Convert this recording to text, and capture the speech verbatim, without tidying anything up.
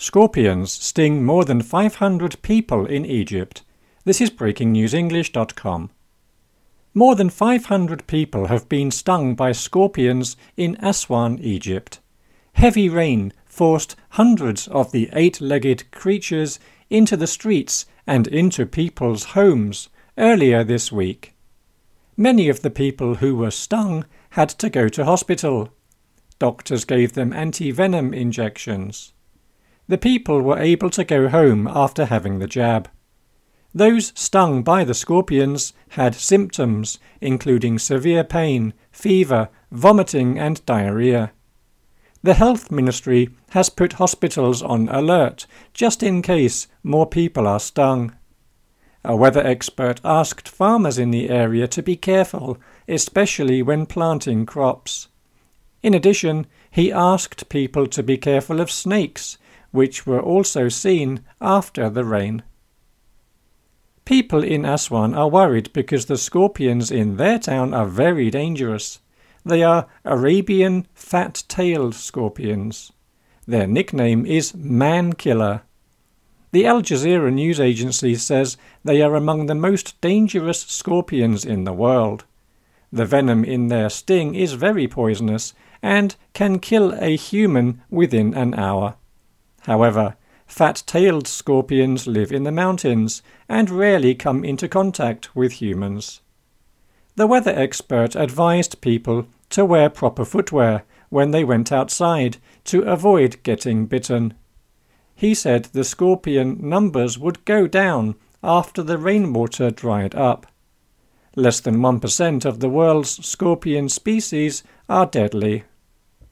Scorpions sting more than five hundred people in Egypt. This is breaking news english dot com. More than five hundred people have been stung by scorpions in Aswan, Egypt. Heavy rain forced hundreds of the eight-legged creatures into the streets and into people's homes earlier this week. Many of the people who were stung had to go to hospital. Doctors gave them anti-venom injections. The people were able to go home after having the jab. Those stung by the scorpions had symptoms including severe pain, fever, vomiting and diarrhea. The Health Ministry has put hospitals on alert just in case more people are stung. A weather expert asked farmers in the area to be careful, especially when planting crops. In addition, he asked people to be careful of snakes, which were also seen after the rain. People in Aswan are worried because the scorpions in their town are very dangerous. They are Arabian fat-tailed scorpions. Their nickname is Man-Killer. The Al Jazeera news agency says they are among the most dangerous scorpions in the world. The venom in their sting is very poisonous and can kill a human within an hour. However, fat-tailed scorpions live in the mountains and rarely come into contact with humans. The weather expert advised people to wear proper footwear when they went outside to avoid getting bitten. He said the scorpion numbers would go down after the rainwater dried up. Less than one percent of the world's scorpion species are deadly.